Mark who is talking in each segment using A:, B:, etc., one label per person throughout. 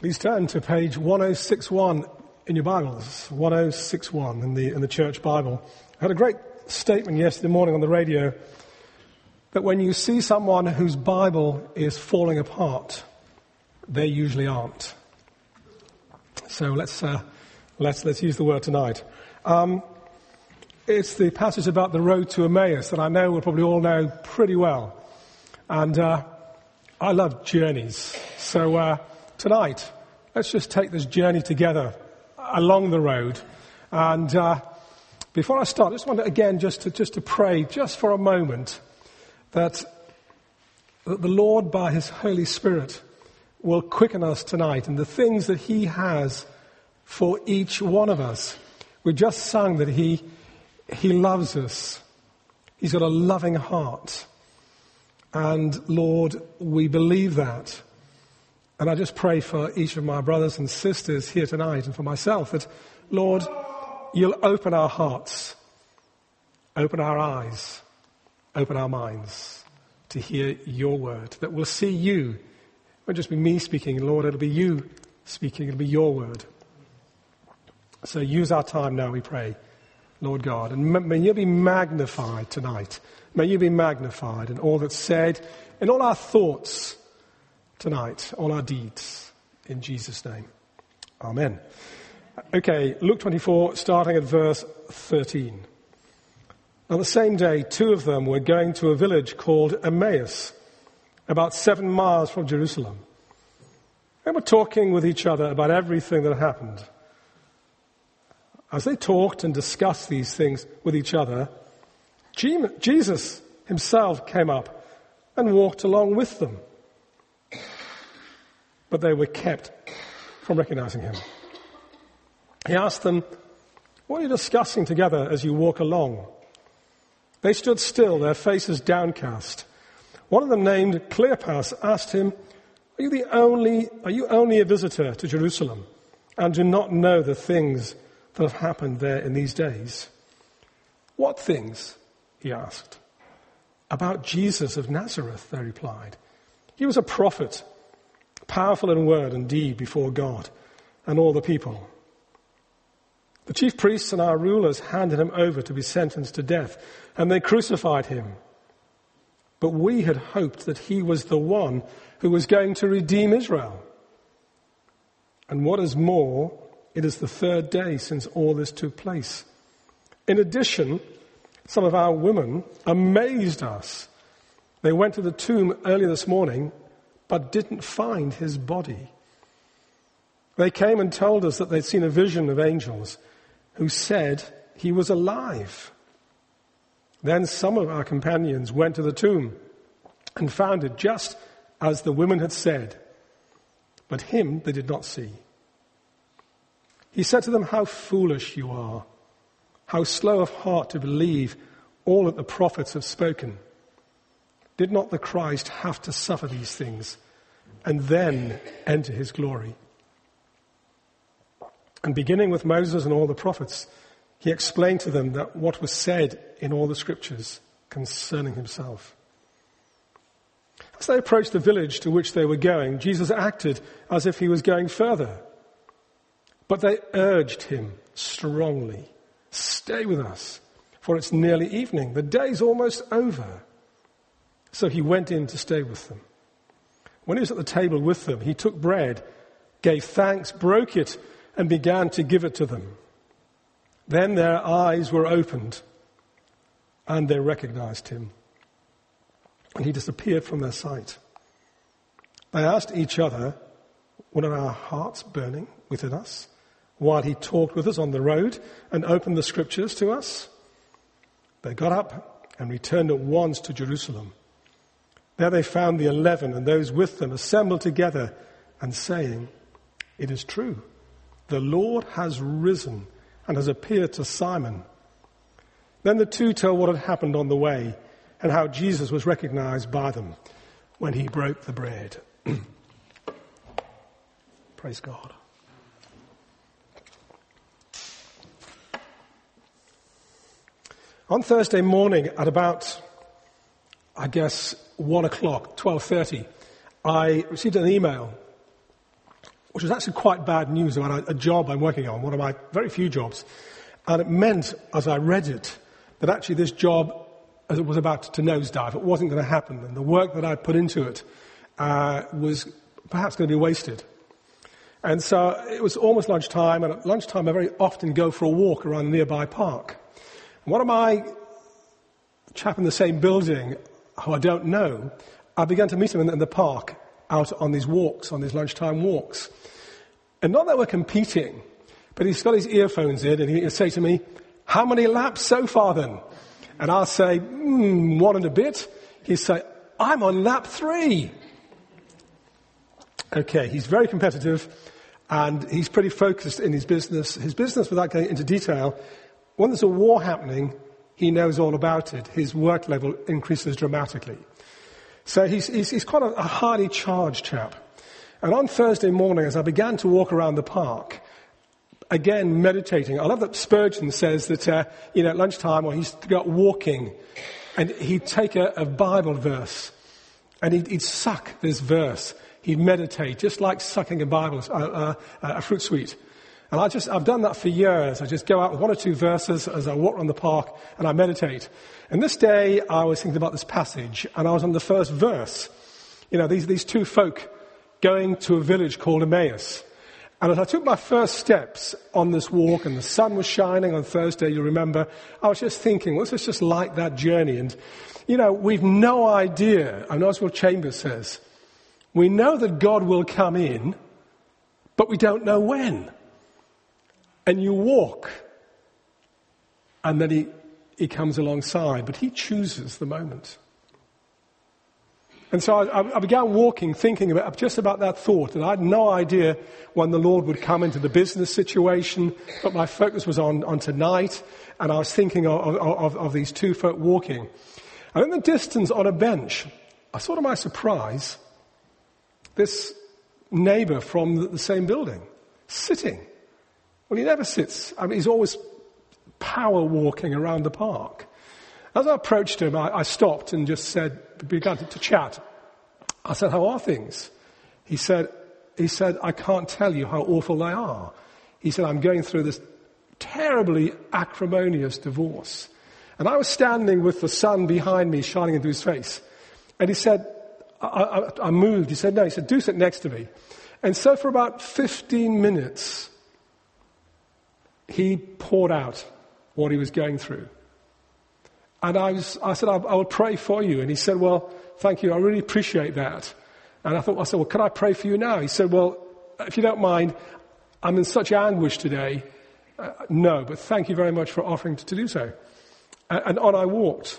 A: Please turn to page 1061 in your Bibles, 1061 in the church Bible. I had a great statement yesterday morning on the radio that when you see someone whose Bible is falling apart, they usually aren't. So let's use the word tonight. It's the passage about the road to Emmaus that I know we'll probably all know pretty well. And I love journeys. So tonight, let's just take this journey together along the road. And before I start, I just want to again just to pray just for a moment that the Lord, by His Holy Spirit, will quicken us tonight in the things that He has for each one of us. We just sung that He loves us. He's got a loving heart. And Lord, we believe that. And I just pray for each of my brothers and sisters here tonight and for myself that, Lord, you'll open our hearts, open our eyes, open our minds to hear your word, that we'll see you. It won't just be me speaking, Lord, it'll be you speaking, it'll be your word. So use our time now, we pray, Lord God. And may you be magnified tonight. May you be magnified in all that's said, in all our thoughts tonight, all our deeds, in Jesus' name. Amen. Okay, Luke 24, starting at verse 13. On the same day, two of them were going to a village called Emmaus, about 7 miles from Jerusalem. They were talking with each other about everything that happened. As they talked and discussed these things with each other, Jesus himself came up and walked along with them. But they were kept from recognizing him. He asked them, "What are you discussing together as you walk along?" They stood still, their faces downcast. One of them, named Cleopas, asked him, Are you only a visitor to Jerusalem and do not know the things that have happened there in these days?" "What things?" he asked. "About Jesus of Nazareth," they replied. "He was a prophet, powerful in word and deed before God and all the people. The chief priests and our rulers handed him over to be sentenced to death, and they crucified him. But we had hoped that he was the one who was going to redeem Israel. And what is more, it is the 3rd day since all this took place. In addition, some of our women amazed us. They went to the tomb early this morning, but didn't find his body. They came and told us that they'd seen a vision of angels who said he was alive. Then some of our companions went to the tomb and found it just as the women had said, but him they did not see." He said to them, "How foolish you are, how slow of heart to believe all that the prophets have spoken. Did not the Christ have to suffer these things and then enter his glory?" And beginning with Moses and all the prophets, he explained to them that what was said in all the scriptures concerning himself. As they approached the village to which they were going, Jesus acted as if he was going further. But they urged him strongly, "Stay with us, for it's nearly evening. The day's almost over." So he went in to stay with them. When he was at the table with them, he took bread, gave thanks, broke it, and began to give it to them. Then their eyes were opened, and they recognized him. And he disappeared from their sight. They asked each other, "Were our hearts burning within us while he talked with us on the road and opened the scriptures to us?" They got up and returned at once to Jerusalem. There they found the 11 and those with them assembled together and saying, "It is true, the Lord has risen and has appeared to Simon." Then the two told what had happened on the way and how Jesus was recognized by them when he broke the bread. Praise God. On Thursday morning at about, 1 o'clock, 12:30, I received an email which was actually quite bad news about a job I'm working on, one of my very few jobs. And it meant, as I read it, that actually this job, as it was about to nosedive, it wasn't going to happen. And the work that I'd put into it was perhaps going to be wasted. And so it was almost lunchtime, and at lunchtime I very often go for a walk around a nearby park. And one of my chap in the same building, who I don't know, I began to meet him in the park out on these walks, on these lunchtime walks. And not that we're competing, but he's got his earphones in and he'll say to me, "How many laps so far then?" And I'll say, 1 and a bit. He'll say, "I'm on lap 3. Okay, he's very competitive and he's pretty focused in his business. His business, without going into detail, when there's a war happening, he knows all about it. His work level increases dramatically. So he's quite a highly charged chap. And on Thursday morning, as I began to walk around the park, again meditating, I love that Spurgeon says that, at lunchtime, or he's to go out walking, and he'd take a Bible verse, and he'd suck this verse. He'd meditate, just like sucking a fruit sweet. And I've done that for years. I just go out with 1 or 2 verses as I walk around the park and I meditate. And this day I was thinking about this passage and I was on the first verse. These 2 folk going to a village called Emmaus. And as I took my first steps on this walk and the sun was shining on Thursday, you remember, I was just thinking, well, this is just like that journey. And, we've no idea, and Oswald Chambers says, we know that God will come in, but we don't know when. And you walk, and then he comes alongside, but he chooses the moment. And so I began walking, thinking just about that thought, and I had no idea when the Lord would come into the business situation, but my focus was on tonight, and I was thinking of these 2 folk walking. And in the distance on a bench, I saw to my surprise this neighbor from the same building, sitting. Well, he never sits. He's always power walking around the park. As I approached him, I stopped and just began to chat. I said, "How are things?" He said, "I can't tell you how awful they are." He said, "I'm going through this terribly acrimonious divorce." And I was standing with the sun behind me shining into his face. And he said, I moved. He said, "No." He said, "Do sit next to me." And so for about 15 minutes, he poured out what he was going through. And I said, I will pray for you. And he said, "Well, thank you. I really appreciate that." And I said, "Well, can I pray for you now?" He said, "Well, if you don't mind, I'm in such anguish today." No, but thank you very much for offering to do so. And on I walked.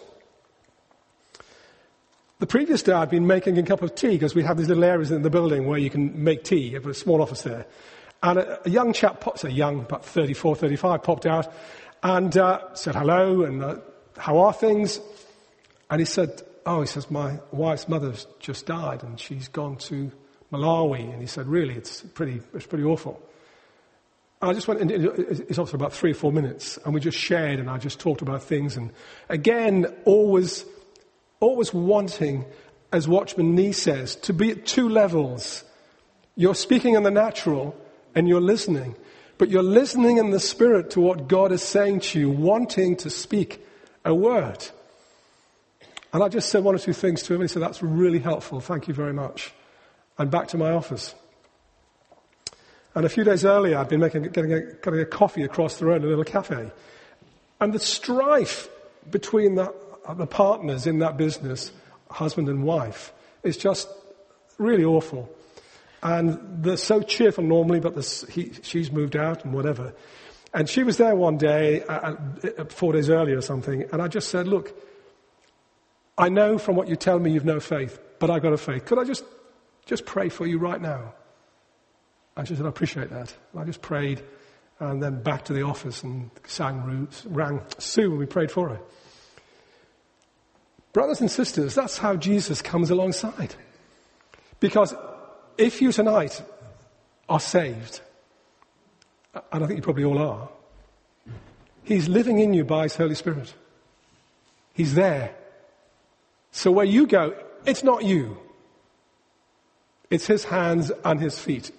A: The previous day I'd been making a cup of tea because we have these little areas in the building where you can make tea. You have a small office there. And a young chap, about 34, 35, popped out and said hello and how are things? And he said, "My wife's mother's just died and she's gone to Malawi." And he said, "Really, it's pretty awful." And I just went into his office for about 3 or 4 minutes and we just shared and I just talked about things. And again, always wanting, as Watchman Nee says, to be at 2 levels. You're speaking in the natural and you're listening, but you're listening in the spirit to what God is saying to you, wanting to speak a word. And I just said 1 or 2 things to him and he said, "That's really helpful, thank you very much." And back to my office. And a few days earlier I'd been getting a coffee across the road in a little cafe. And the strife between the partners in that business, husband and wife, is just really awful. And they're so cheerful normally, but she's moved out and whatever. And she was there one day, 4 days earlier or something, and I just said, "Look, I know from what you tell me you've no faith, but I've got a faith. Could I just pray for you right now?" And she said, "I appreciate that." And I just prayed, and then back to the office and rang Sue and we prayed for her. Brothers and sisters, that's how Jesus comes alongside. Because if you tonight are saved, and I think you probably all are, He's living in you by His Holy Spirit. He's there. So where you go, it's not you. It's His hands and His feet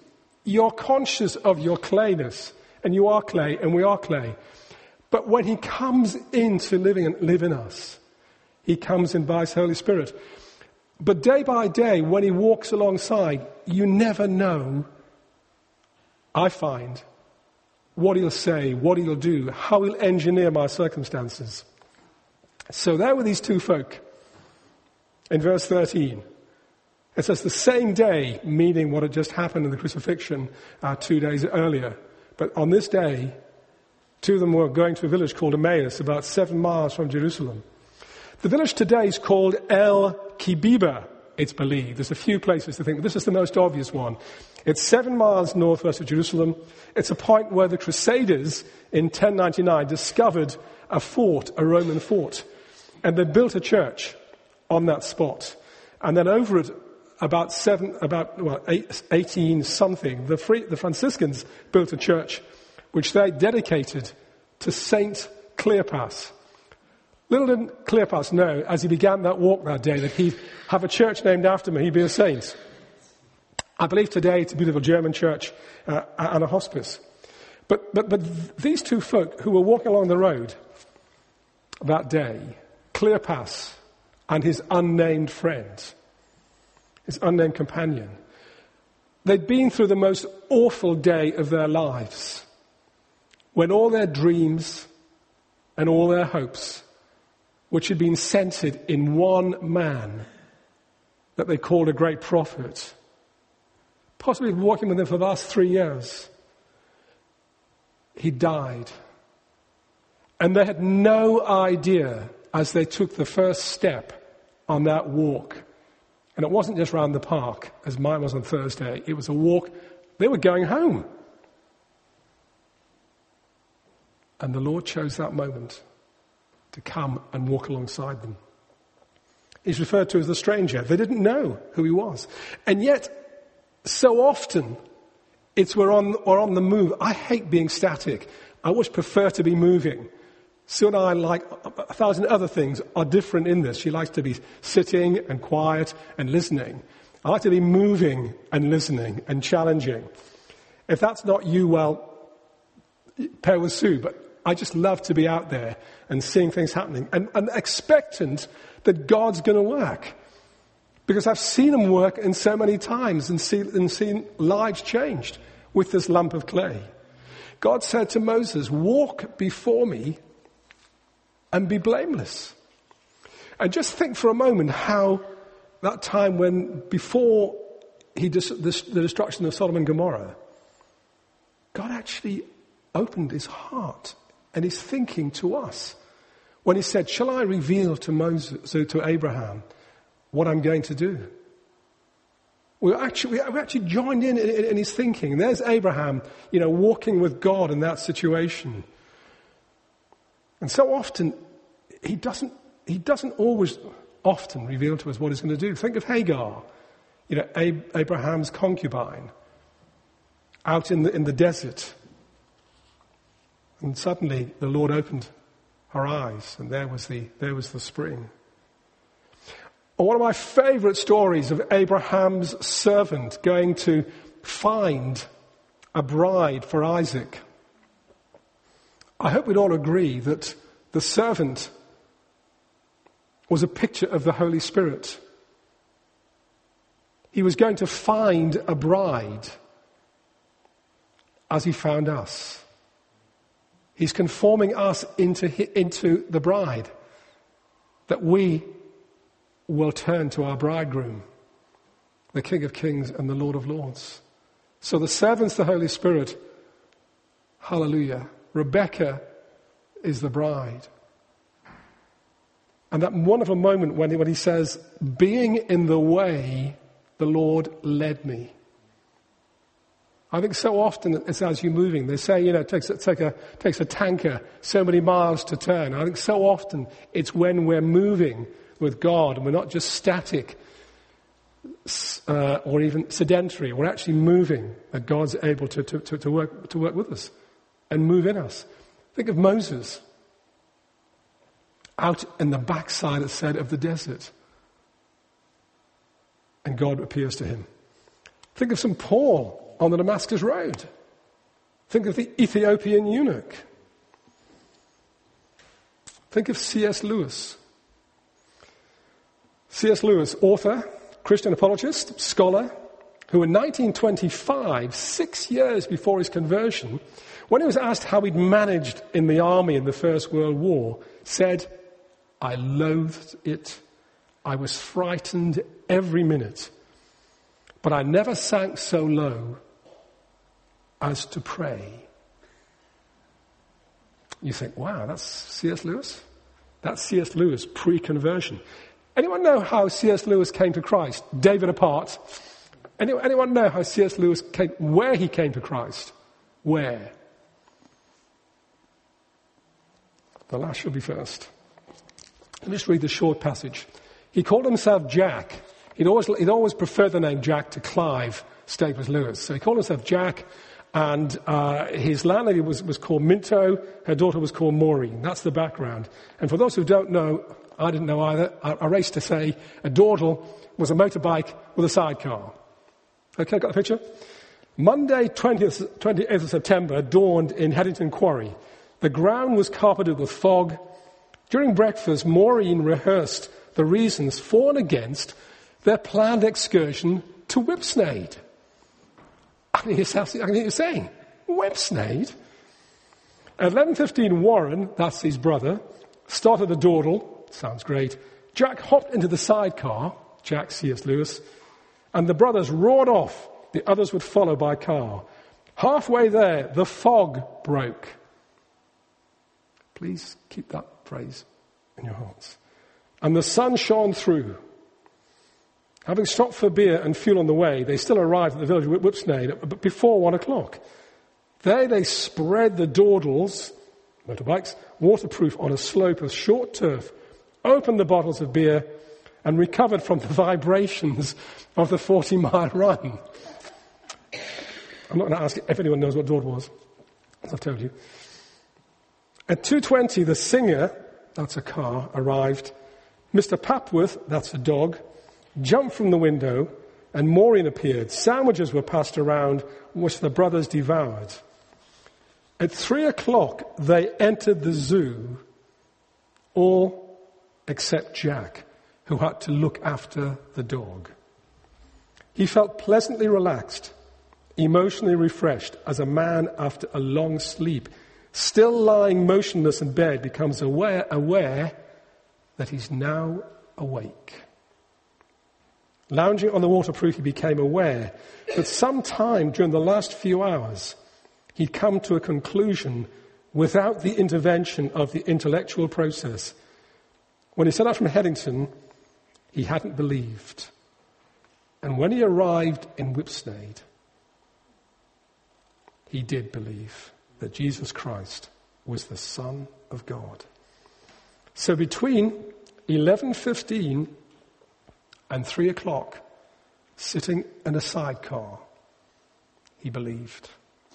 A: You're conscious of your clayness, and you are clay, and we are clay. But when he comes in to live in us, he comes in by his Holy Spirit. But day by day, when he walks alongside, you never know, I find, what he'll say, what he'll do, how he'll engineer my circumstances. So there were these two folk. In verse 13, it says the same day, meaning what had just happened in the crucifixion 2 days earlier. But on this day, two of them were going to a village called Emmaus, about 7 miles from Jerusalem. The village today is called El Kibiba, it's believed. There's a few places to think, but this is the most obvious one. It's 7 miles northwest of Jerusalem. It's a point where the Crusaders in 1099 discovered a fort, a Roman fort. And they built a church on that spot. And then over it, about 18 something, the Franciscans built a church which they dedicated to Saint Cleopas. Little did Cleopas know, as he began that walk that day, that he'd have a church named after him, he'd be a saint. I believe today it's a beautiful German church and a hospice. But these two folk who were walking along the road that day, Cleopas and his unnamed friend, his unnamed companion, they'd been through the most awful day of their lives, when all their dreams and all their hopes, which had been centered in one man that they called a great prophet, possibly walking with them for the last 3 years, he died. And they had no idea as they took the first step on that walk. And it wasn't just round the park, as mine was on Thursday. It was a walk. They were going home. And the Lord chose that moment to come and walk alongside them. He's referred to as the stranger. They didn't know who he was. And yet, so often, we're on the move. I hate being static. I always prefer to be moving. Sue and I, like 1,000 other things, are different in this. She likes to be sitting and quiet and listening. I like to be moving and listening and challenging. If that's not you, well, pair with Sue. But I just love to be out there and seeing things happening and expectant that God's going to work. Because I've seen him work in so many times and seen lives changed with this lump of clay. God said to Moses, walk before me and be blameless. And just think for a moment how that time when, before the destruction of Sodom and Gomorrah, God actually opened his heart and his thinking to us when he said, shall I reveal to Abraham what I'm going to do? We actually joined in his thinking. There's Abraham, walking with God in that situation. And so often, he doesn't always often reveal to us what he's going to do. Think of Hagar, Abraham's concubine, out in the desert. And suddenly the Lord opened her eyes, and there was the spring. One of my favorite stories of Abraham's servant going to find a bride for Isaac. I hope we'd all agree that the servant was a picture of the Holy Spirit. He was going to find a bride as he found us. He's conforming us into the bride, that we will turn to our bridegroom, the King of Kings and the Lord of Lords. So the servant's the Holy Spirit. Hallelujah. Rebecca is the bride. And that wonderful moment when he says, being in the way, the Lord led me. I think so often it's as you're moving. They say, it takes a tanker so many miles to turn. I think so often it's when we're moving with God and we're not just static or even sedentary. We're actually moving, that God's able to work with us and move in us. Think of Moses out in the backside, it said, of the desert. And God appears to him. Think of St. Paul on the Damascus Road. Think of the Ethiopian eunuch. Think of C.S. Lewis. C.S. Lewis, author, Christian apologist, scholar, who in 1925, 6 years before his conversion, when he was asked how he'd managed in the army in the First World War, said, "I loathed it. I was frightened every minute. But I never sank so low as to pray." You think, wow, that's C.S. Lewis? That's C.S. Lewis pre-conversion. Anyone know how C.S. Lewis came to Christ? David apart. Anyone know how C.S. Lewis came, where he came to Christ? Where? The last should be first. Let me just read the short passage. He called himself Jack. He'd always preferred the name Jack to Clive Staples Lewis. So he called himself Jack, and his landlady was called Minto. Her daughter was called Maureen. That's the background. And for those who don't know, I didn't know either, I raced to say a dawdle was a motorbike with a sidecar. Okay, got the picture? Monday, 28th of September, dawned in Headington Quarry. The ground was carpeted with fog. During breakfast, Maureen rehearsed the reasons for and against their planned excursion to Whipsnade. I can hear you saying, Whipsnade? At 11:15, Warren, that's his brother, started the dawdle. Sounds great. Jack hopped into the sidecar, Jack C.S. Lewis, and the brothers roared off. The others would follow by car. Halfway there, the fog broke. Please keep that phrase in your hearts. And the sun shone through. Having stopped for beer and fuel on the way, they still arrived at the village of Whipsnade before 1 o'clock. There they spread the dawdles, motorbikes, waterproof on a slope of short turf, opened the bottles of beer, and recovered from the vibrations of the 40-mile run. I'm not going to ask if anyone knows what dawdle was, as I've told you. At 2:20, the singer, that's a car, arrived. Mr. Papworth, that's a dog, jumped from the window, and Maureen appeared. Sandwiches were passed around, which the brothers devoured. At 3 o'clock, they entered the zoo, all except Jack, who had to look after the dog. He felt pleasantly relaxed, emotionally refreshed, as a man after a long sleep, still lying motionless in bed, becomes aware that he's now awake. Lounging on the waterproof, he became aware that sometime during the last few hours, he'd come to a conclusion without the intervention of the intellectual process. When he set out from Headington, he hadn't believed. And when he arrived in Whipsnade, he did believe that Jesus Christ was the Son of God. So between 11:15 and 3 o'clock, sitting in a sidecar, he believed.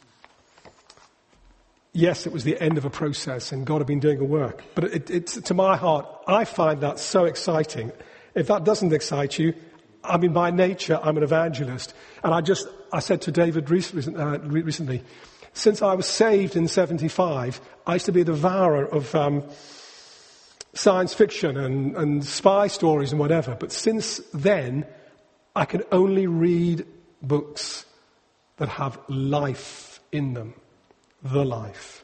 A: Yes, it was the end of a process and God had been doing a work. But it's to my heart, I find that so exciting. If that doesn't excite you, I mean, by nature, I'm an evangelist. And I said to David recently, since I was saved in 75, I used to be a devourer of science fiction and spy stories and whatever. But since then, I can only read books that have life in them. The life.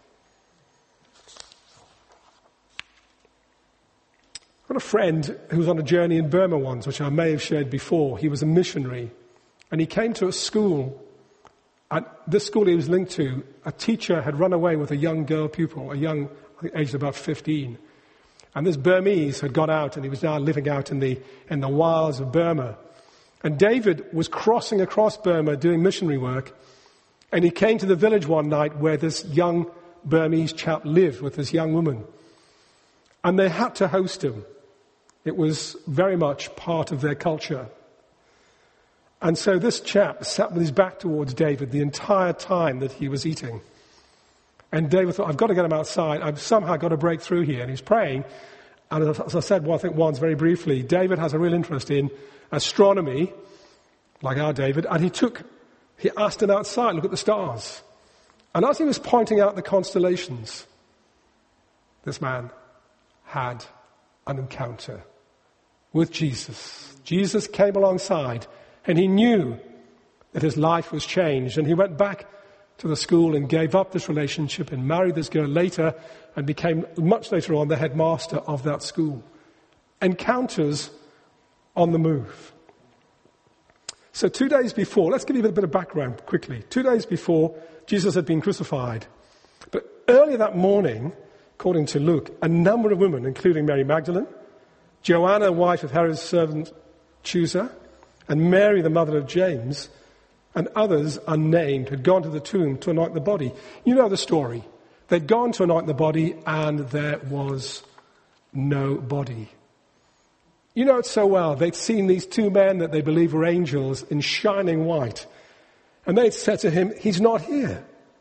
A: I've got a friend who was on a journey in Burma once, which I may have shared before. He was a missionary. And he came to a school. At this school he was linked to, a teacher had run away with a young girl pupil, I think aged about 15. And this Burmese had got out and he was now living out in the wilds of Burma. And David was crossing across Burma doing missionary work. And he came to the village one night where this young Burmese chap lived with this young woman. And they had to host him. It was very much part of their culture. And so this chap sat with his back towards David the entire time that he was eating. And David thought, I've got to get him outside. I've somehow got to break through here. And he's praying. And as I said, I think once very briefly, David has a real interest in astronomy, like our David. And he took He asked him outside, look at the stars. And as he was pointing out the constellations, this man had an encounter with Jesus. Jesus came alongside, and he knew that his life was changed. And he went back to the school and gave up this relationship and married this girl later and became, much later on, the headmaster of that school. Encounters on the move. So 2 days before, let's give you a bit of background quickly. 2 days before, Jesus had been crucified. But earlier that morning, according to Luke, a number of women, including Mary Magdalene, Joanna, wife of Herod's servant Chuza, and Mary, the mother of James, and others unnamed, had gone to the tomb to anoint the body. You know the story. They'd gone to anoint the body, and there was no body. You know it so well. They'd seen these two men that they believe were angels in shining white. And they'd said to him, he's not here.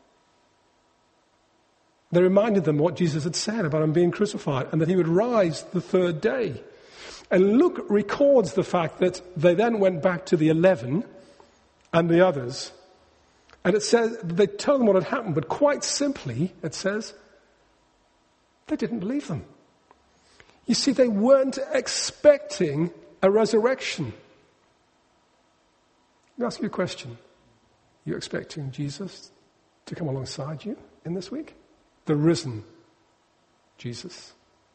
A: They reminded them what Jesus had said about him being crucified and that he would rise the third day. And Luke records the fact that they then went back to the 11 and the others. And it says, they told them what had happened, but quite simply, it says, they didn't believe them. You see, they weren't expecting a resurrection. Let me ask you a question. Are you expecting Jesus to come alongside you in this week? The risen Jesus.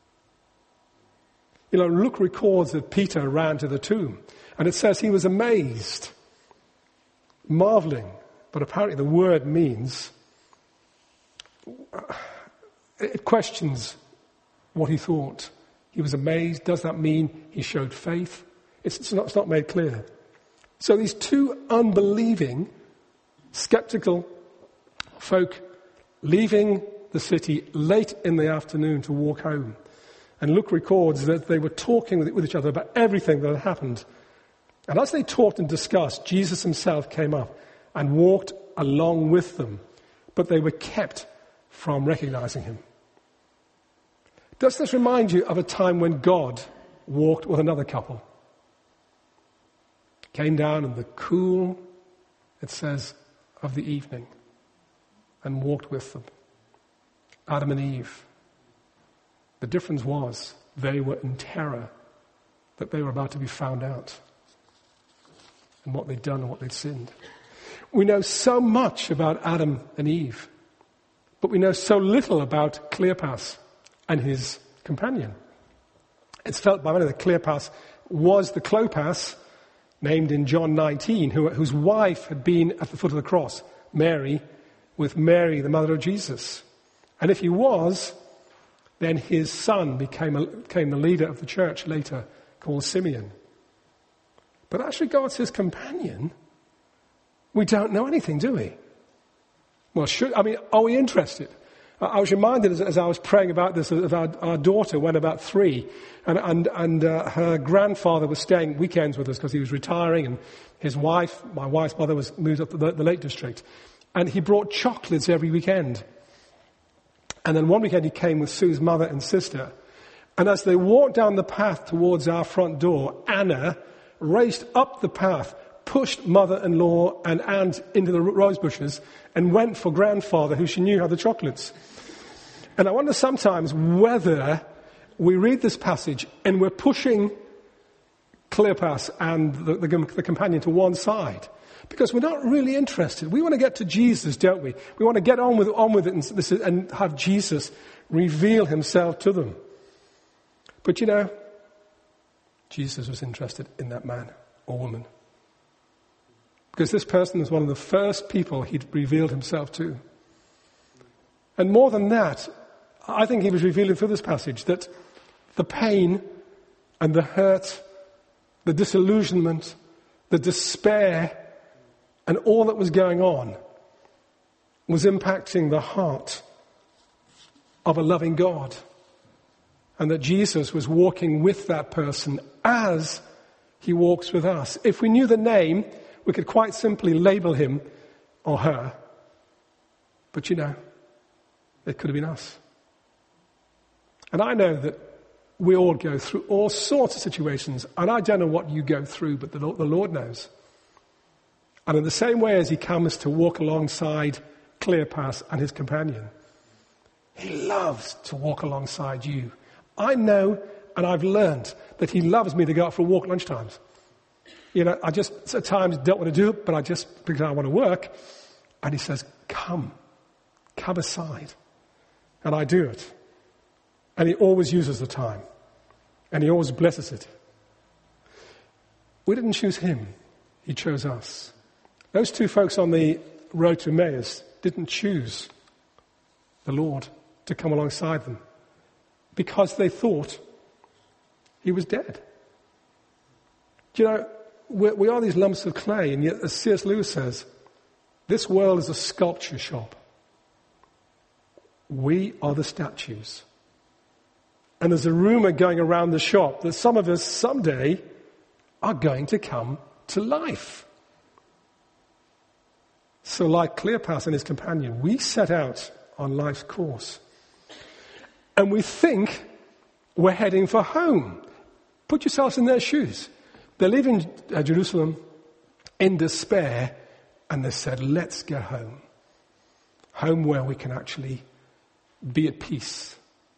A: You know, Luke records that Peter ran to the tomb, and it says he was amazed, marveling. But apparently the word means, it questions what he thought. He was amazed. Does that mean he showed faith? It's not made clear. So these two unbelieving, skeptical folk leaving the city late in the afternoon to walk home. And Luke records that they were talking with each other about everything that had happened. And as they talked and discussed, Jesus himself came up and walked along with them. But they were kept from recognizing him. Does this remind you of a time when God walked with another couple? Came down in the cool, it says, of the evening and walked with them. Adam and Eve. The difference was they were in terror that they were about to be found out and what they'd done and what they'd sinned. We know so much about Adam and Eve, but we know so little about Cleopas and his companion. It's felt by many that Cleopas was the Clopas named in John 19, whose wife had been at the foot of the cross, Mary, with Mary, the mother of Jesus. And if he was, then his son became the leader of the church later, called Simeon. But as regards his companion, we don't know anything, do we? Well, are we interested? I was reminded as I was praying about this of our daughter when about 3, and her grandfather was staying weekends with us because he was retiring, and his wife, my wife's mother, was moved up to the Lake District, and he brought chocolates every weekend. And then one weekend he came with Sue's mother and sister, and as they walked down the path towards our front door, Anna raced up the path, pushed mother-in-law and aunt into the rose bushes and went for grandfather, who she knew had the chocolates. And I wonder sometimes whether we read this passage and we're pushing Cleopas and the companion to one side because we're not really interested. We want to get to Jesus, don't we? We want to get on with it and have Jesus reveal himself to them. But you know, Jesus was interested in that man or woman. Because this person was one of the first people he'd revealed himself to. And more than that, I think he was revealing through this passage that the pain and the hurt, the disillusionment, the despair, and all that was going on was impacting the heart of a loving God. And that Jesus was walking with that person as he walks with us. If we knew the name, we could quite simply label him or her. But you know, it could have been us. And I know that we all go through all sorts of situations. And I don't know what you go through, but the Lord knows. And in the same way as he comes to walk alongside Cleopas and his companion, he loves to walk alongside you. I know, and I've learned, that he loves me to go out for a walk at lunchtimes. You know, I just at times don't want to do it, but because I want to work. And he says, come aside. And I do it. And he always uses the time. And he always blesses it. We didn't choose him. He chose us. Those two folks on the road to Emmaus didn't choose the Lord to come alongside them because they thought he was dead. Do you know, we are these lumps of clay, and yet, as C.S. Lewis says, this world is a sculpture shop. We are the statues. And there's a rumor going around the shop that some of us someday are going to come to life. So like Cleopas and his companion, we set out on life's course. And we think we're heading for home. Put yourselves in their shoes. They're leaving Jerusalem in despair, and they said, let's get home. Home where we can actually be at peace.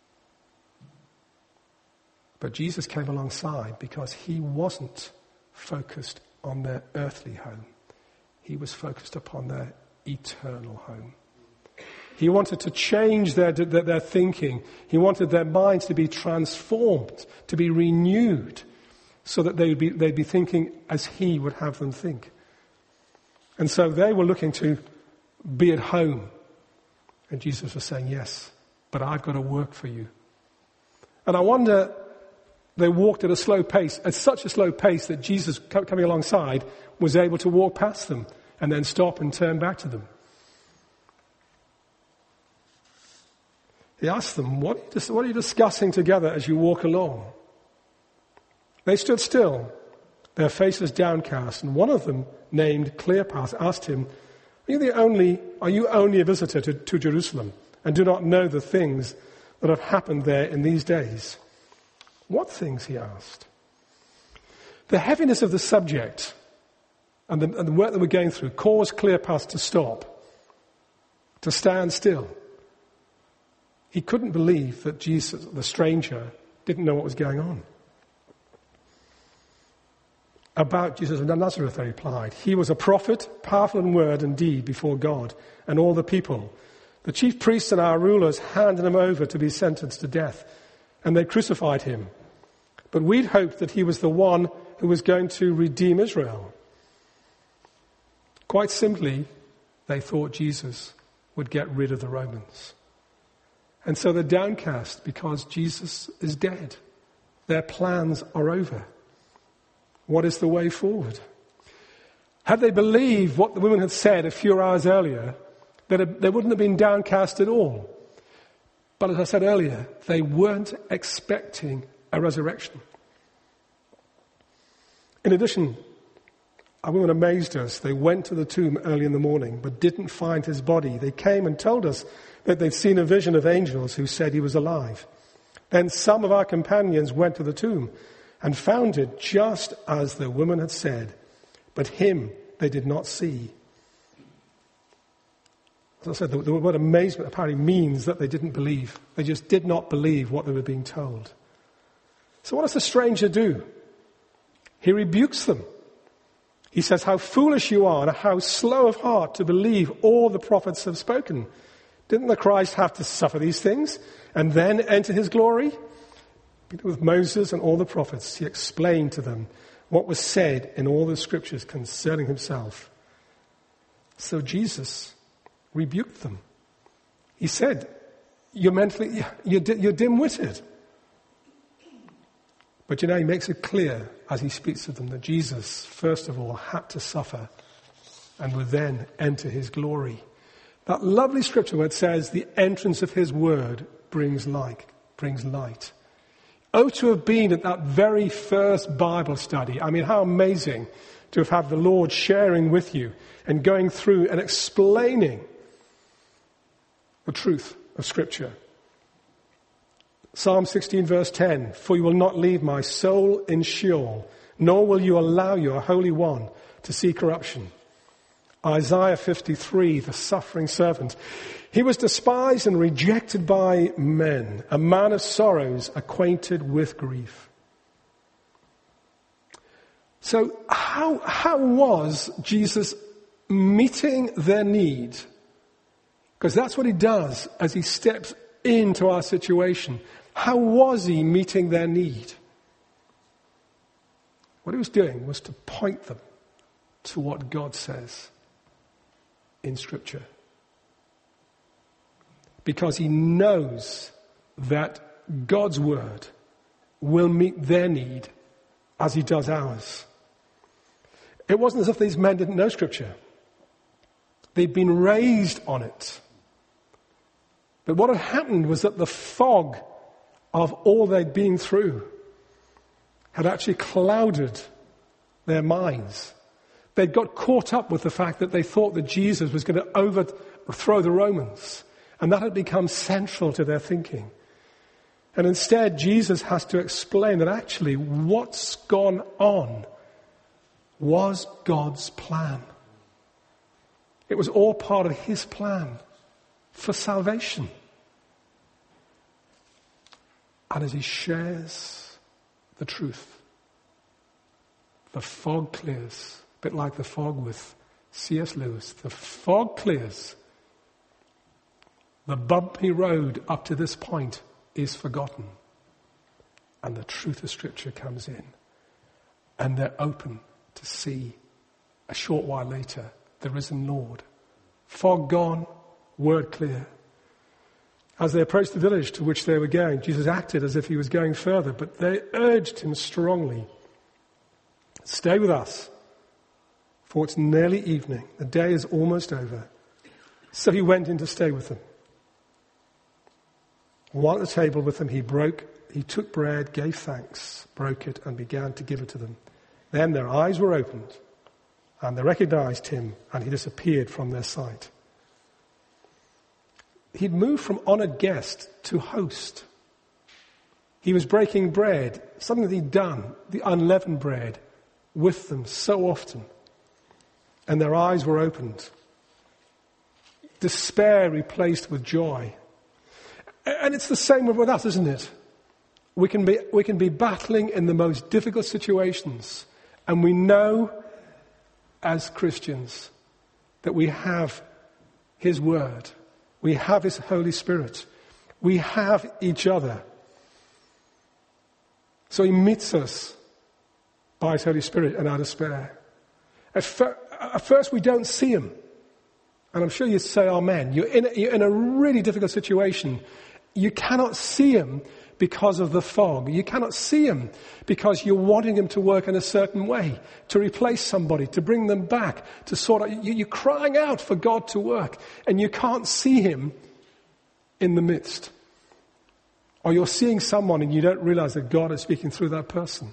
A: But Jesus came alongside because he wasn't focused on their earthly home. He was focused upon their eternal home. He wanted to change their thinking. He wanted their minds to be transformed, to be renewed, so that they'd be thinking as he would have them think. And so they were looking to be at home. And Jesus was saying, yes, but I've got to work for you. And I wonder, they walked at a slow pace, at such a slow pace that Jesus coming alongside was able to walk past them and then stop and turn back to them. He asked them, what are you discussing together as you walk along? They stood still, their faces downcast, and one of them, named Cleopas, asked him, are you only a visitor to Jerusalem and do not know the things that have happened there in these days? What things, he asked. The heaviness of the subject and the work that we're going through caused Cleopas to stop, to stand still. He couldn't believe that Jesus, the stranger, didn't know what was going on. About Jesus of Nazareth, they replied, he was a prophet, powerful in word and deed before God and all the people. The chief priests and our rulers handed him over to be sentenced to death, and they crucified him. But we'd hoped that he was the one who was going to redeem Israel. Quite simply, they thought Jesus would get rid of the Romans. And so they're downcast because Jesus is dead. Their plans are over. What is the way forward? Had they believed what the women had said a few hours earlier, they wouldn't have been downcast at all. But as I said earlier, they weren't expecting a resurrection. In addition, a woman amazed us. They went to the tomb early in the morning, but didn't find his body. They came and told us that they'd seen a vision of angels who said he was alive. Then some of our companions went to the tomb and found it just as the woman had said, but him they did not see. As I said, the word amazement apparently means that they didn't believe. They just did not believe what they were being told. So what does the stranger do? He rebukes them. He says, how foolish you are and how slow of heart to believe all the prophets have spoken. Didn't the Christ have to suffer these things and then enter his glory? With Moses and all the prophets, he explained to them what was said in all the scriptures concerning himself. So Jesus rebuked them. He said, you're dim-witted. But he makes it clear as he speaks to them that Jesus, first of all, had to suffer and would then enter his glory. That lovely scripture where it says, the entrance of his word brings light. Oh, to have been at that very first Bible study. I mean, how amazing to have had the Lord sharing with you and going through and explaining the truth of Scripture. Psalm 16 verse 10, for you will not leave my soul in Sheol, nor will you allow your Holy One to see corruption. Isaiah 53, the suffering servant. He was despised and rejected by men, a man of sorrows, acquainted with grief. So how was Jesus meeting their need? Because that's what he does as he steps into our situation. How was he meeting their need? What he was doing was to point them to what God says in Scripture. Because he knows that God's word will meet their need as he does ours. It wasn't as if these men didn't know Scripture. They'd been raised on it. But what had happened was that the fog of all they'd been through had actually clouded their minds. They'd got caught up with the fact that they thought that Jesus was going to overthrow the Romans. And that had become central to their thinking. And instead, Jesus has to explain that actually what's gone on was God's plan. It was all part of his plan for salvation. And as he shares the truth, the fog clears. A bit like the fog with C.S. Lewis. The fog clears. The bumpy road up to this point is forgotten. And the truth of Scripture comes in. And they're open to see, a short while later, the risen Lord. Fog gone, word clear. As they approached the village to which they were going, Jesus acted as if he was going further, but they urged him strongly, "Stay with us, for it's nearly evening. The day is almost over." So he went in to stay with them. While at the table with them, he took bread, gave thanks, broke it, and began to give it to them. Then their eyes were opened, and they recognized him, and he disappeared from their sight. He'd moved from honored guest to host. He was breaking bread, something that he'd done, the unleavened bread, with them so often. And their eyes were opened. Despair replaced with joy. And it's the same with us, isn't it? We can be battling in the most difficult situations, and we know as Christians that we have his word. We have his Holy Spirit. We have each other. So he meets us by his Holy Spirit in our despair. At first we don't see him. And I'm sure you'd say amen. You're in a really difficult situation. You cannot see him because of the fog. You cannot see him because you're wanting him to work in a certain way, to replace somebody, to bring them back, to sort out. You're crying out for God to work, and you can't see him in the midst. Or you're seeing someone and you don't realize that God is speaking through that person.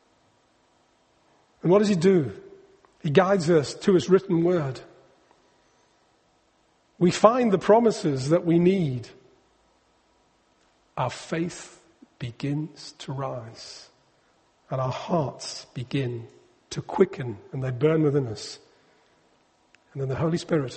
A: And what does he do? He guides us to his written word. We find the promises that we need. Our faith begins to rise, and our hearts begin to quicken, and they burn within us. And then the Holy Spirit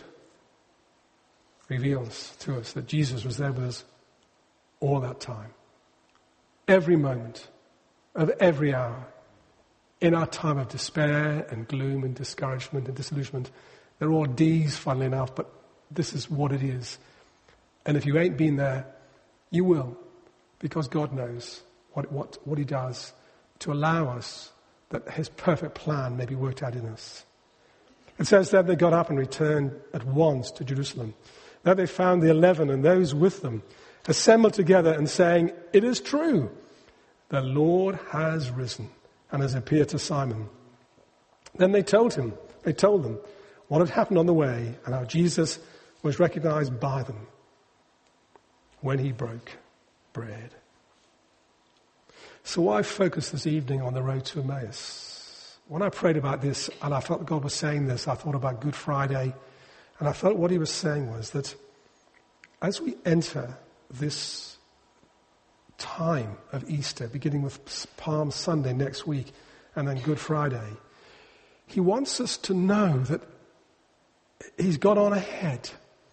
A: reveals to us that Jesus was there with us all that time. Every moment of every hour. In our time of despair and gloom and discouragement and disillusionment. They're all D's, funnily enough, but this is what it is. And if you ain't been there, you will. Because God knows what he does to allow us that his perfect plan may be worked out in us. It says that they got up and returned at once to Jerusalem. There they found the 11 and those with them assembled together and saying, "It is true, the Lord has risen and has appeared to Simon." Then they told them what had happened on the way and how Jesus was recognized by them when he broke bread. So why focus this evening on the road to Emmaus? When I prayed about this and I felt that God was saying this, I thought about Good Friday, and I felt what he was saying was that as we enter this time of Easter, beginning with Palm Sunday next week and then Good Friday, he wants us to know that He's gone on ahead.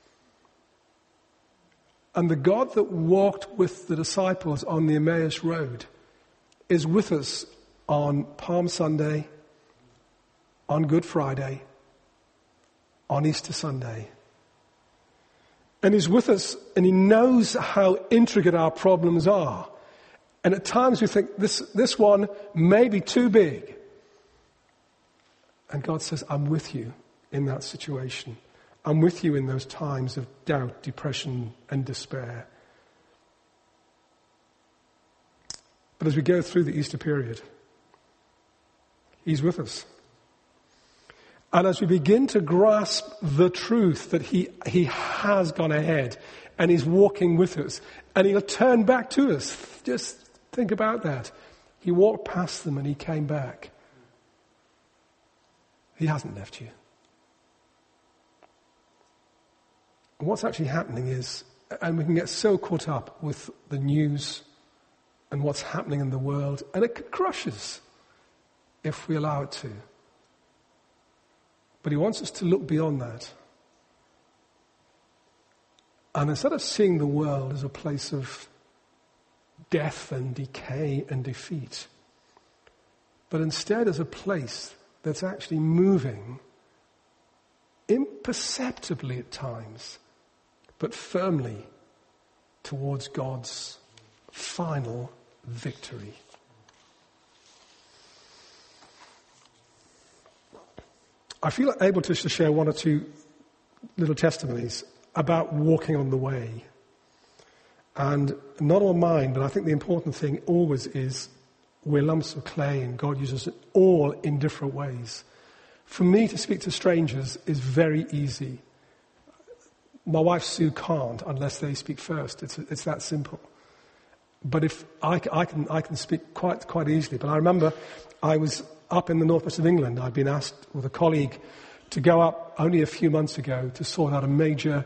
A: And the God that walked with the disciples on the Emmaus Road is with us on Palm Sunday, on Good Friday, on Easter Sunday. And he's with us, and he knows how intricate our problems are. And at times we think, this one may be too big. And God says, I'm with you in that situation. I'm with you in those times of doubt, depression, and despair. But as we go through the Easter period, he's with us. And as we begin to grasp the truth that he has gone ahead and he's walking with us and he'll turn back to us. Just think about that. He walked past them and he came back. He hasn't left you. And what's actually happening is, and we can get so caught up with the news and what's happening in the world, and it could crush us if we allow it to. But he wants us to look beyond that. And instead of seeing the world as a place of death and decay and defeat, but instead as a place that's actually moving imperceptibly at times, but firmly towards God's final victory. I feel able to share one or two little testimonies about walking on the way. And not all mine, but I think the important thing always is we're lumps of clay and God uses it all in different ways. For me to speak to strangers is very easy. My wife Sue can't unless they speak first. It's that simple. But if I can speak quite easily. But I remember I was up in the northwest of England. I'd been asked with a colleague to go up only a few months ago to sort out a major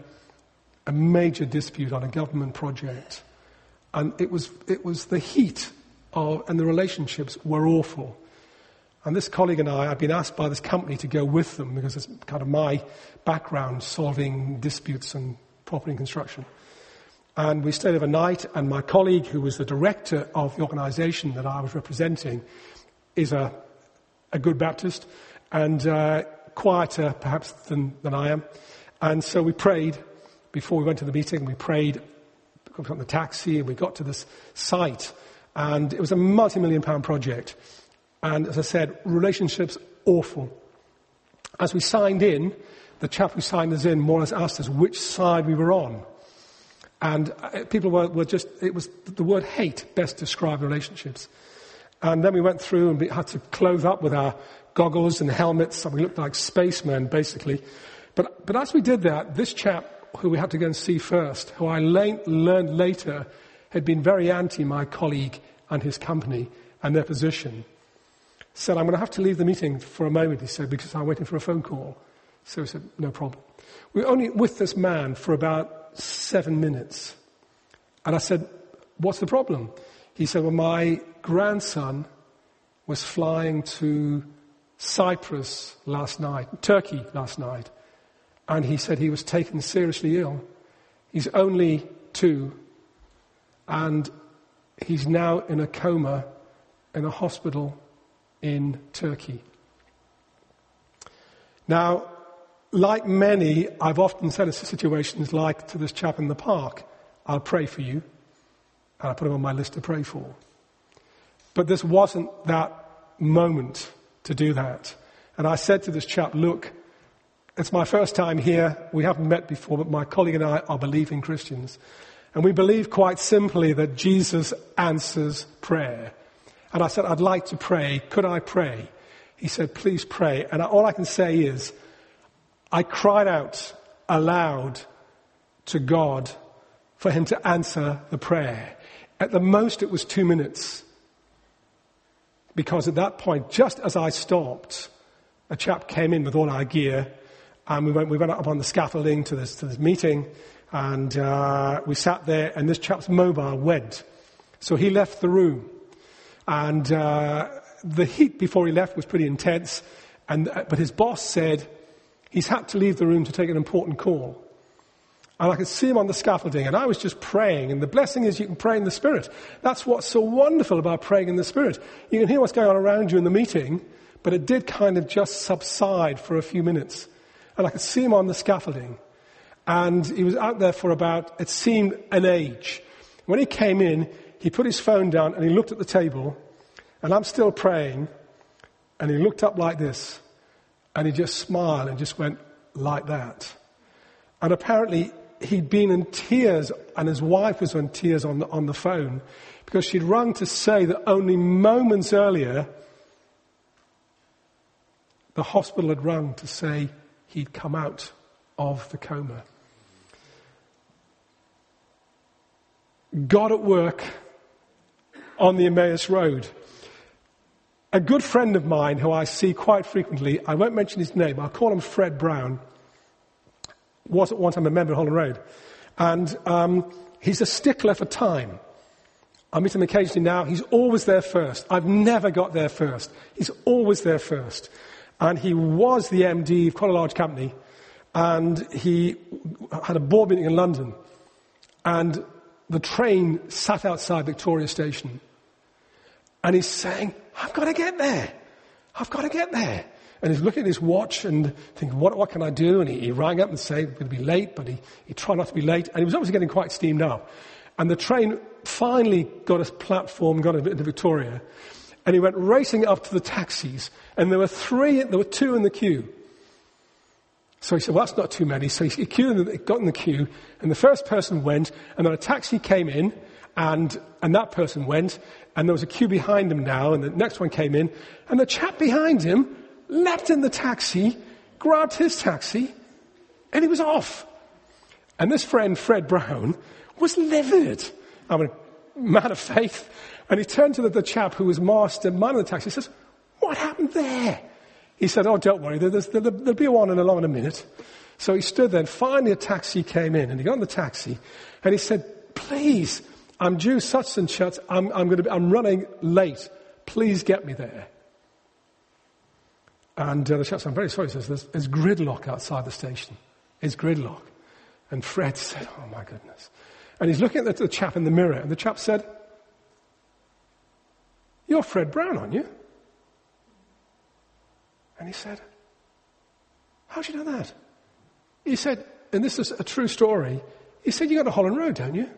A: dispute on a government project. And it was the heat and the relationships were awful. And this colleague and I'd been asked by this company to go with them because it's kind of my background, solving disputes and property and construction. And we stayed overnight, and my colleague, who was the director of the organization that I was representing, is a good Baptist and quieter perhaps than I am. And so we prayed before we went to the meeting. We prayed, got on the taxi, and we got to this site. And it was a multi-million-pound project. And as I said, relationships awful. As we signed in, the chap who signed us in more or less asked us which side we were on. And people were just, it was the word hate best described relationships. And then we went through and we had to clothe up with our goggles and helmets, and we looked like spacemen basically. But as we did that, this chap who we had to go and see first, who I learned later had been very anti my colleague and his company and their position, said, I'm going to have to leave the meeting for a moment, he said, because I'm waiting for a phone call. So he said, no problem. We were only with this man for about 7 minutes. And I said, what's the problem? He said, well, my grandson was flying to Cyprus last night, Turkey last night. And he said he was taken seriously ill. He's only 2. And he's now in a coma in a hospital in Turkey. Now, like many, I've often said in situations like to this chap in the park, I'll pray for you, and I put him on my list to pray for. But this wasn't that moment to do that. And I said to this chap, look, it's my first time here, we haven't met before, but my colleague and I are believing Christians. And we believe quite simply that Jesus answers prayer. And I said, I'd like to pray. Could I pray? He said, please pray. And all I can say is, I cried out aloud to God for him to answer the prayer. At the most, it was 2 minutes. Because at that point, just as I stopped, a chap came in with all our gear, and we went up on the scaffolding to this meeting, and we sat there, and this chap's mobile went. So he left the room. And the heat before he left was pretty intense. But his boss said, He's had to leave the room to take an important call. And I could see him on the scaffolding, and I was just praying. And the blessing is you can pray in the Spirit. That's what's so wonderful about praying in the Spirit. You can hear what's going on around you in the meeting, but it did kind of just subside for a few minutes. And I could see him on the scaffolding. And he was out there for about, it seemed, an age. When he came in, he put his phone down and he looked at the table. And I'm still praying. And he looked up like this. And he just smiled and just went like that. And apparently he'd been in tears, and his wife was in tears on the phone, because she'd rung to say that only moments earlier, the hospital had rung to say he'd come out of the coma. God at work on the Emmaus Road. A good friend of mine who I see quite frequently, I won't mention his name, I'll call him Fred Brown, was at one time a member of Holland Road. And he's a stickler for time. I meet him occasionally now. He's always there first. I've never got there first. He's always there first. And he was the MD of quite a large company. And he had a board meeting in London. And the train sat outside Victoria Station. And he's saying, I've got to get there. I've got to get there. And he's looking at his watch and thinking, what can I do? And he rang up and said, I'm going to be late, but he tried not to be late. And he was obviously getting quite steamed up. And the train finally got a platform, got into Victoria. And he went racing up to the taxis. And there were two in the queue. So he said, well, that's not too many. So he got in the queue, and the first person went, and then a taxi came in, and that person went, and there was a queue behind him now, and the next one came in, and the chap behind him leapt in the taxi, grabbed his taxi, and he was off. And this friend, Fred Brown, was livid. I'm a man of faith. And he turned to the chap who was master man of the taxi. He says, what happened there? He said, oh, don't worry, there'll be one along in a minute. So he stood there, and finally a taxi came in, and he got in the taxi, and he said, please, I'm due such and such, I'm running late, please get me there. And the chap said, I'm very sorry, he says, there's gridlock outside the station. It's gridlock. And Fred said, oh my goodness. And he's looking at the chap in the mirror, and the chap said, you're Fred Brown, aren't you? And he said, how'd you know that? He said, and this is a true story, he said, you go to Holland Road, don't you?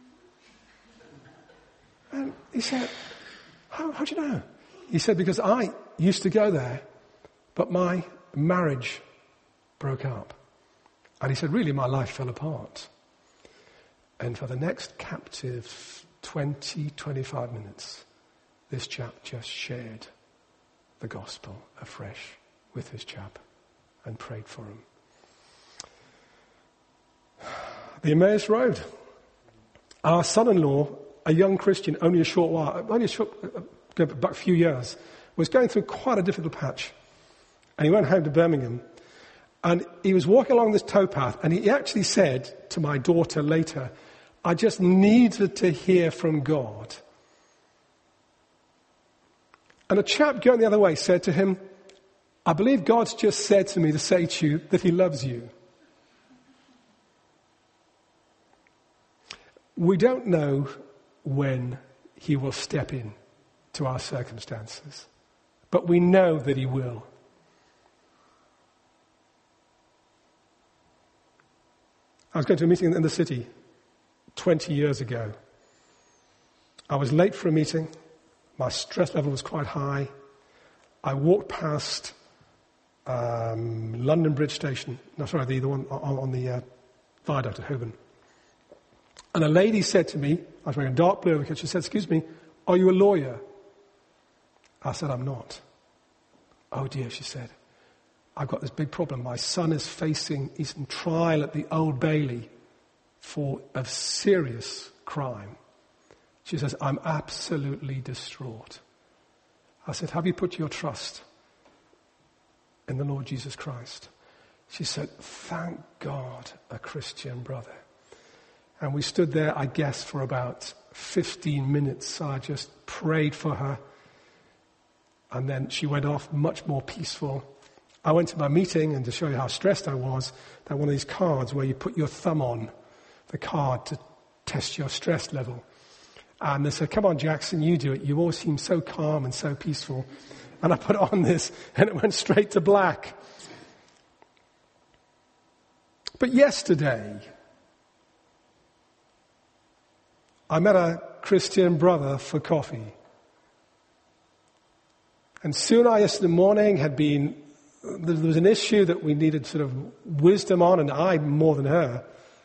A: And he said, how'd you know? He said, because I used to go there, but my marriage broke up. And he said, really, my life fell apart. And for the next captive 25 minutes, this chap just shared the gospel afresh with his chap and prayed for him. The Emmaus Road. Our son-in-law, a young Christian, about a few years, was going through quite a difficult patch. And he went home to Birmingham. And he was walking along this towpath, and he actually said to my daughter later, I just needed to hear from God. And a chap going the other way said to him, I believe God's just said to me to say to you that he loves you. We don't know when he will step in to our circumstances, but we know that he will. I was going to a meeting in the city 20 years ago. I was late for a meeting. My stress level was quite high. I walked past London Bridge Station. No, sorry, the one on the viaduct at Holborn. And a lady said to me, I was wearing a dark blue, she said, excuse me, are you a lawyer? I said, I'm not. Oh dear, she said, I've got this big problem. My son is he's in trial at the Old Bailey for a serious crime. She says, I'm absolutely distraught. I said, have you put your trust in the Lord Jesus Christ? She said, thank God, a Christian brother. And we stood there, I guess, for about 15 minutes. I just prayed for her. And then she went off much more peaceful. I went to my meeting, and to show you how stressed I was, there one of these cards where you put your thumb on the card to test your stress level. And they said, come on, Jackson, you do it. You always seem so calm and so peaceful. And I put on this, and it went straight to black. But yesterday, I met a Christian brother for coffee. And soon yesterday morning there was an issue that we needed sort of wisdom on, and I more than her.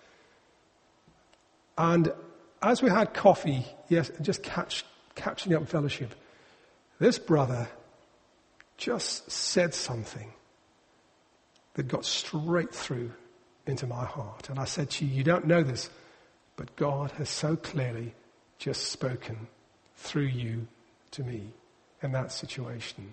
A: And as we had coffee, just catching up in fellowship, this brother just said something that got straight through into my heart. And I said to you, you don't know this, but God has so clearly just spoken through you to me in that situation.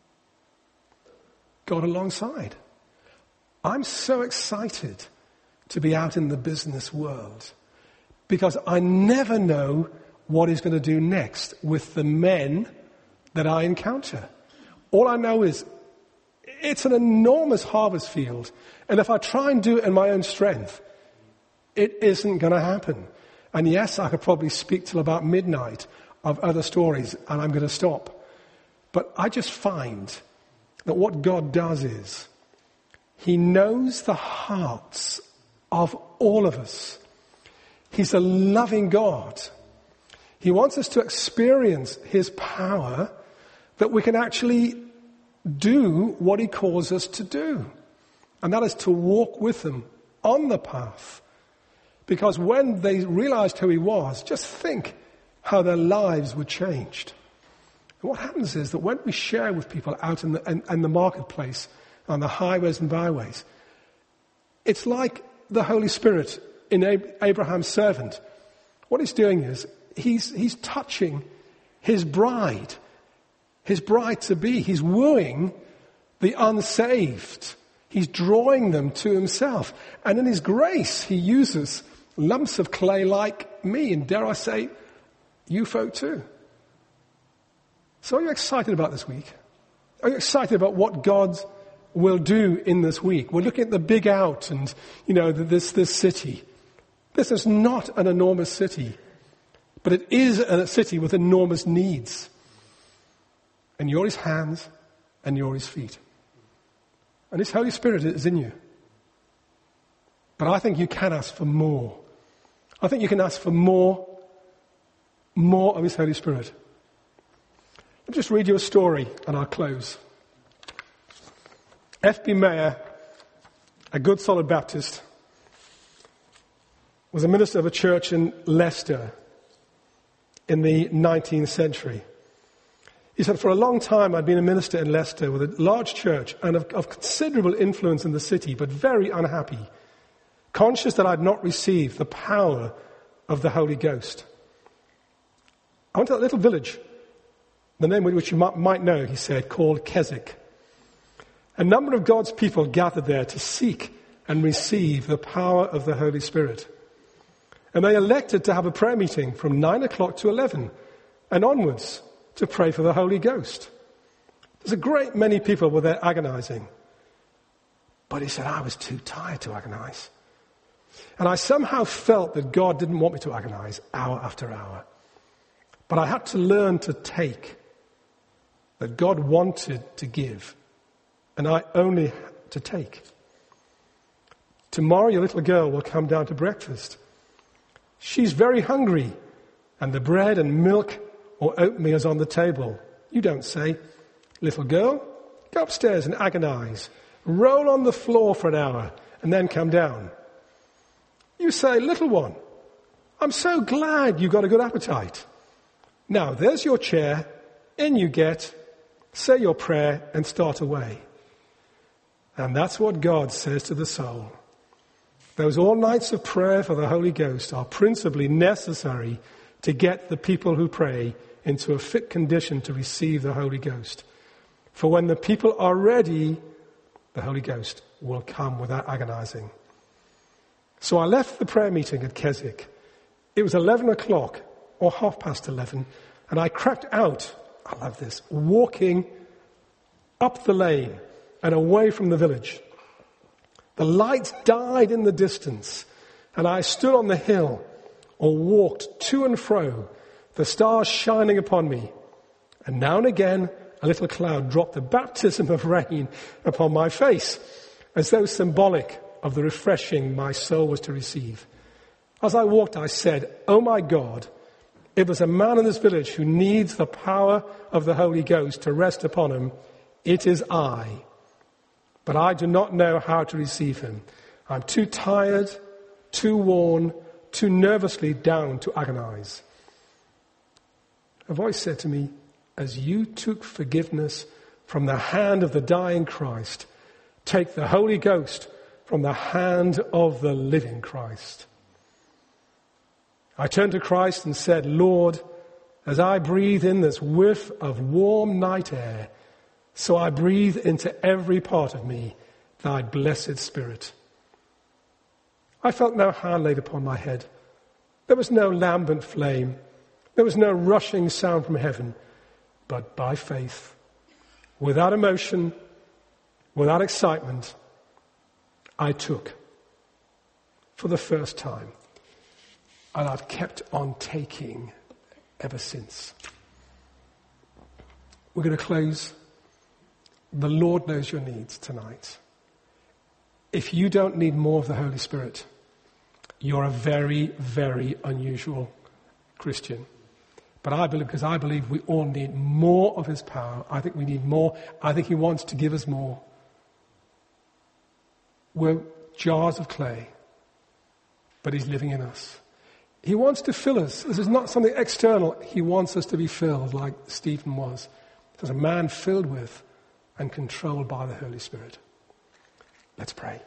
A: God alongside. I'm so excited to be out in the business world because I never know what he's going to do next with the men that I encounter. All I know is it's an enormous harvest field, and if I try and do it in my own strength, it isn't going to happen. And yes, I could probably speak till about midnight of other stories, and I'm going to stop. But I just find that what God does is he knows the hearts of all of us. He's a loving God. He wants us to experience his power that we can actually do what he calls us to do. And that is to walk with him on the path. Because when they realized who he was, just think how their lives were changed. And what happens is that when we share with people out in the marketplace, on the highways and byways, it's like the Holy Spirit in Abraham's servant. What he's doing is he's touching his bride to be. He's wooing the unsaved. He's drawing them to himself. And in his grace, he uses lumps of clay like me, and dare I say, you folk too. So are you excited about this week? Are you excited about what God will do in this week? We're looking at the big out and, this city. This is not an enormous city, but it is a city with enormous needs. And you're his hands and you're his feet. And his Holy Spirit is in you. But I think you can ask for more. I think you can ask for more of his Holy Spirit. I'll just read you a story and I'll close. F.B. Meyer, a good solid Baptist, was a minister of a church in Leicester in the 19th century. He said, for a long time I'd been a minister in Leicester with a large church and of considerable influence in the city, but very unhappy, conscious that I'd not received the power of the Holy Ghost. I went to that little village, the name which you might know, he said, called Keswick. A number of God's people gathered there to seek and receive the power of the Holy Spirit. And they elected to have a prayer meeting from 9 o'clock to 11 and onwards to pray for the Holy Ghost. There's a great many people were there agonizing. But he said, I was too tired to agonize. And I somehow felt that God didn't want me to agonize hour after hour. But I had to learn to take. That God wanted to give. And I only had to take. Tomorrow your little girl will come down to breakfast. She's very hungry. And the bread and milk or oatmeal is on the table. You don't say, little girl, go upstairs and agonize. Roll on the floor for an hour and then come down. You say, little one, I'm so glad you got a good appetite. Now, there's your chair, in you get, say your prayer and start away. And that's what God says to the soul. Those all nights of prayer for the Holy Ghost are principally necessary to get the people who pray into a fit condition to receive the Holy Ghost. For when the people are ready, the Holy Ghost will come without agonizing. So I left the prayer meeting at Keswick. It was 11 o'clock or 11:30, and I cracked out, I love this, walking up the lane and away from the village. The lights died in the distance, and I stood on the hill or walked to and fro, the stars shining upon me. And now and again, a little cloud dropped a baptism of rain upon my face, as though symbolic of the refreshing my soul was to receive. As I walked, I said, "Oh my God, if there's a man in this village who needs the power of the Holy Ghost to rest upon him, it is I. But I do not know how to receive him. I'm too tired, too worn, too nervously down to agonize." A voice said to me, "As you took forgiveness from the hand of the dying Christ, take the Holy Ghost from the hand of the living Christ." I turned to Christ and said, "Lord, as I breathe in this whiff of warm night air, so I breathe into every part of me thy blessed Spirit." I felt no hand laid upon my head. There was no lambent flame. There was no rushing sound from heaven. But by faith, without emotion, without excitement, I took for the first time. And I've kept on taking ever since. We're going to close. The Lord knows your needs tonight. If you don't need more of the Holy Spirit, you're a very, very unusual Christian. But I believe we all need more of his power. I think we need more. I think he wants to give us more. We're jars of clay, but he's living in us. He wants to fill us. This is not something external. He wants us to be filled like Stephen was. As a man filled with and controlled by the Holy Spirit. Let's pray.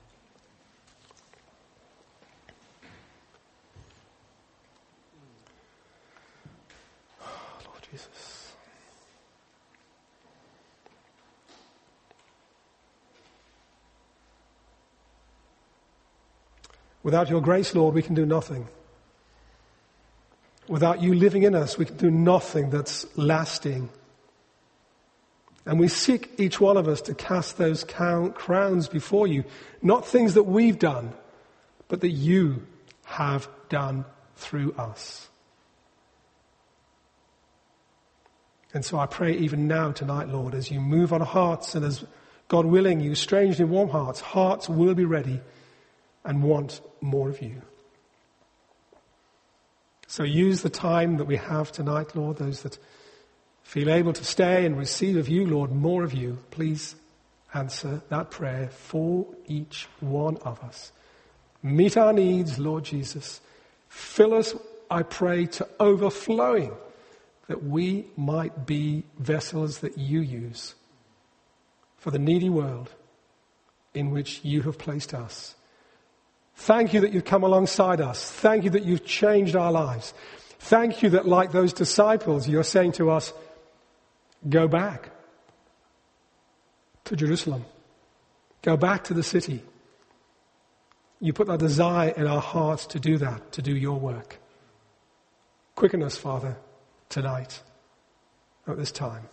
A: Lord Jesus. Without your grace, Lord, we can do nothing. Without you living in us, we can do nothing that's lasting. And we seek, each one of us, to cast those crowns before you. Not things that we've done, but that you have done through us. And so I pray even now tonight, Lord, as you move on hearts and as, God willing, you strangely warm hearts will be ready and want more of you. So use the time that we have tonight, Lord, those that feel able to stay and receive of you, Lord, more of you. Please answer that prayer for each one of us. Meet our needs, Lord Jesus. Fill us, I pray, to overflowing, that we might be vessels that you use for the needy world in which you have placed us. Thank you that you've come alongside us. Thank you that you've changed our lives. Thank you that, like those disciples, you're saying to us, go back to Jerusalem. Go back to the city. You put that desire in our hearts to do that, to do your work. Quicken us, Father, tonight, at this time,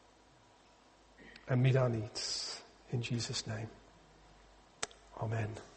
A: and meet our needs. In Jesus' name. Amen.